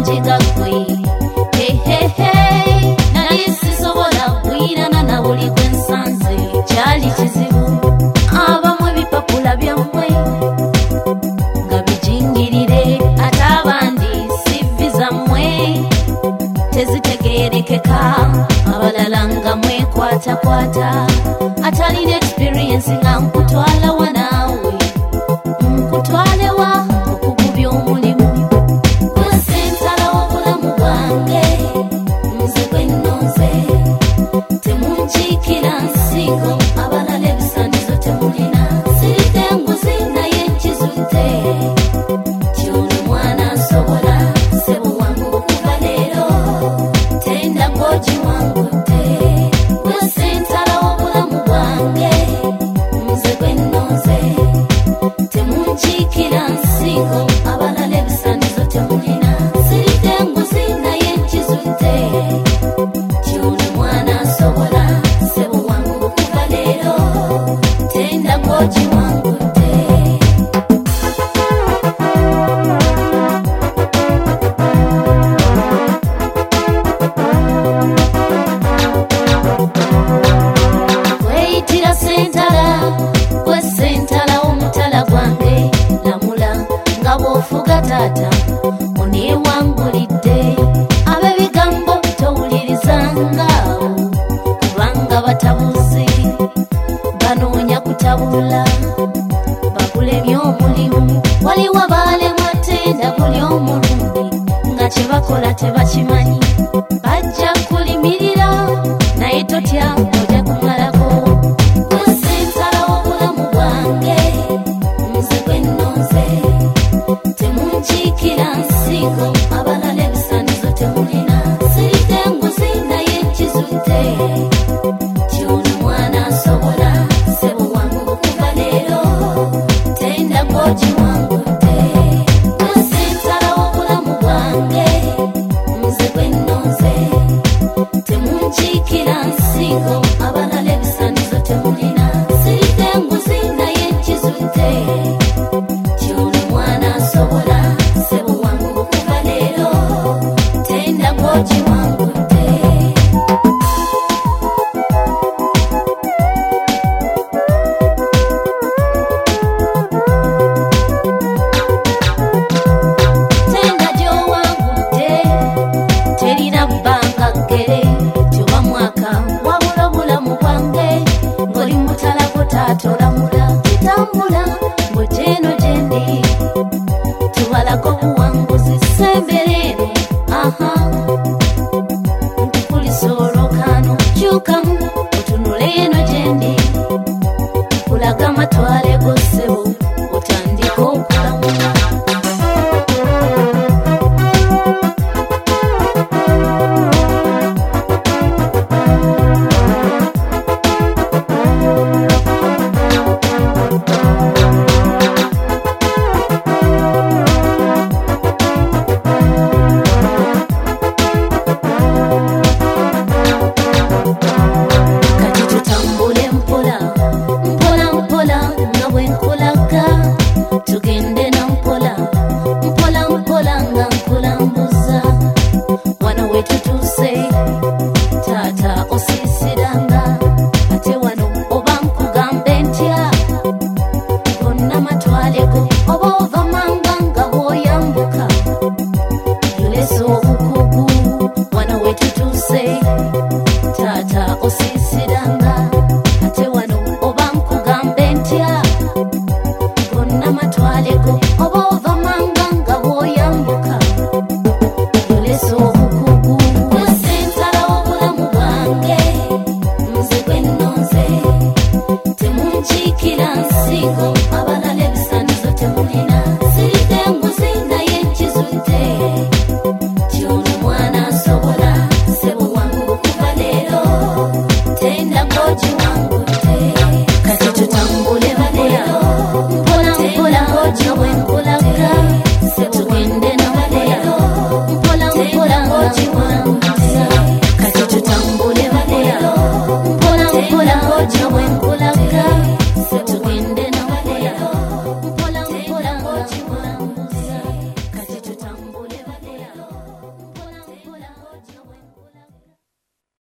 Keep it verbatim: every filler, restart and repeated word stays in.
amajiga gwe hehehe naye sisobola kwirana na buli gwe nsanze kyali kizibu abamwe bipapula byammwe nga bijingirire ate abandi sivi zammwe tezitegerekeka abalala nga mwekwatakwata atalina experience nga nkutwala wanaawe nkutwale wa okugubya omulimu gwe sentala w'obulamu bwange nze gwe nnonze temunkiikira nsingo abalala ebisanizo temulina sirite nguzi naye nkizudde tyoni mwana nsobola sebo wangu okuva leero tenda gwogi wangudde gwe sentala w'obulamu bwange nze gwe nnonze temunkiikira nsingo abalala ebisanizo temulina sirite nguzi naye nkizudde tyoni mwana nsobola sebo wangu okuva leero tenda gwogi wangudde weyitira sentala gwe sentala omutala gwange lamula nga bw'ofuga taata oneewangulidde ab'ebigambo towulirizangaawo kubanga batabuzi banoonya kutabula bakulemye omulimu waliwo abaalemwa tenda buli omulundi nga kye bakola tebakimanyi bajja kulimirira naye totya ojja kumalako gwe sentala w'obulamu bwange nze gwe nnonze temunkiikira nsingo abalala ebisanizo temulina sirite nguzi naye nkizudde tyoni mwana nsobola sebo wangu okuva leero tenda gwogi wangudde gwe sentala w'obulamu bwange nze gwe nnonze temunkiikira nsingo abalala ebisanizo temulina sirite nguzi naye nkizudde tyoni mwana nsobola sebo wangu okuva leero tenda gwogi wangudde tenda gy'owangudde terina bbanga ggere tyoba mwaka wabula obulamu bwange ng'oli mutalako taatolamula kitambula ng'ogyeno gyendi tubalako buwanguzi sembereero aha ntukulisa olwokaano kyukamu otunule eno gyendi kulaga amatwale gossebo otandika okulamula kati tutambule mpola mpola mpola nga bwe nkulaga tugende na mpola mpola mpola nga nkulambuza wano we tutuuse taata osiisiranga ate wano oba nkugambe ntya gonna matwalego oba ova manga nga bw'oyambuka yolesa obukugu wano we tutuuse taata osiisiranga ate wano oba nkugambe ntya gonna matwalego oba ova manga nga bw'oyambuka yolesa obukugu gwe sentala w'obulamu bwange nze gwe nnonze temunkiikira nsingo abalala ebisanizo temulina sirite nguzi naye nkizudde tyoni mwana nsobola sebo wangu okuva leero tenda gwogi wangu